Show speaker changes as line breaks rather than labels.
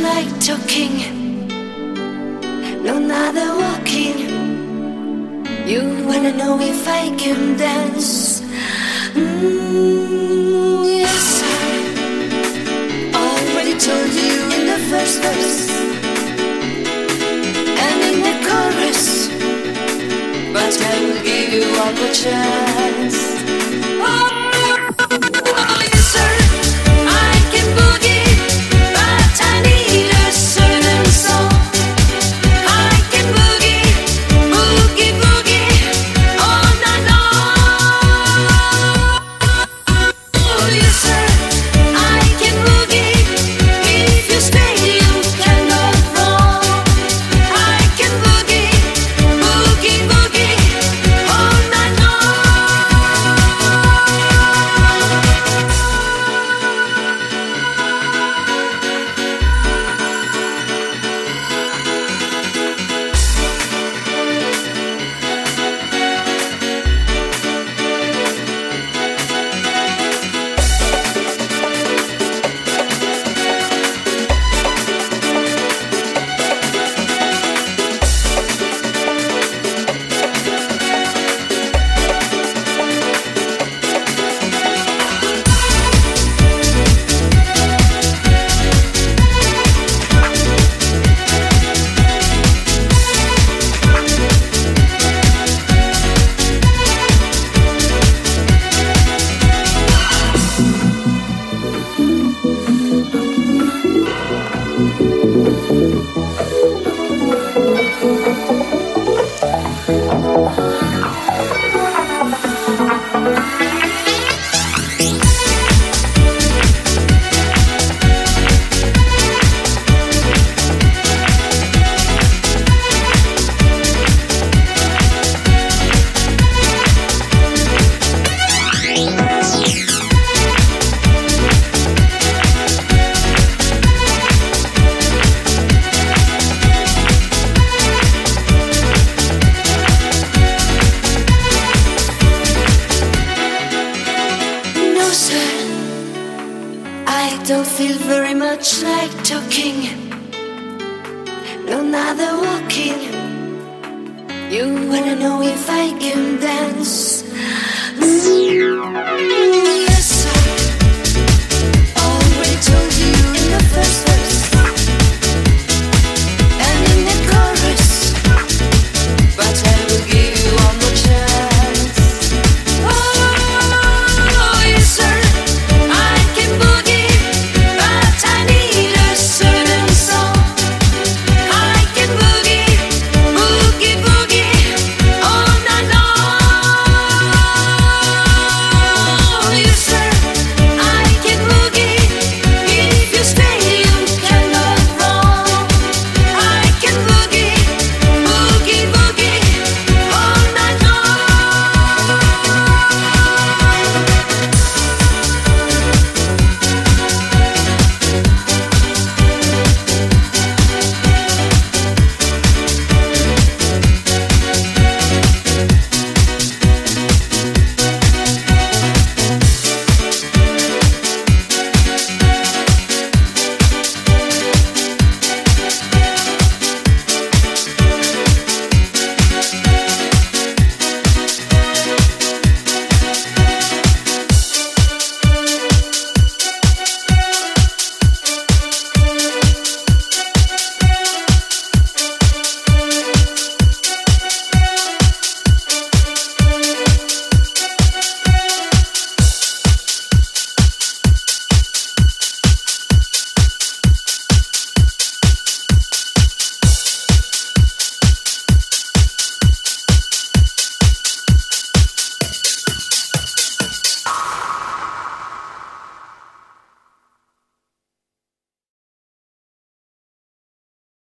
like talking, no other walking. You wanna know if I can dance? Yes, I already told you in the first verse and in the chorus, but I will give you one more chance. Oh, yes, sir, I can boogie, but I need a certain song. I can boogie, boogie, boogie all night long. Oh, yes, sir, I can boogie. If you stay, you can go wrong. I can boogie, boogie, boogie all night long. No, sir, I don't feel very much like talking, no other walking. You wanna know if I can dance?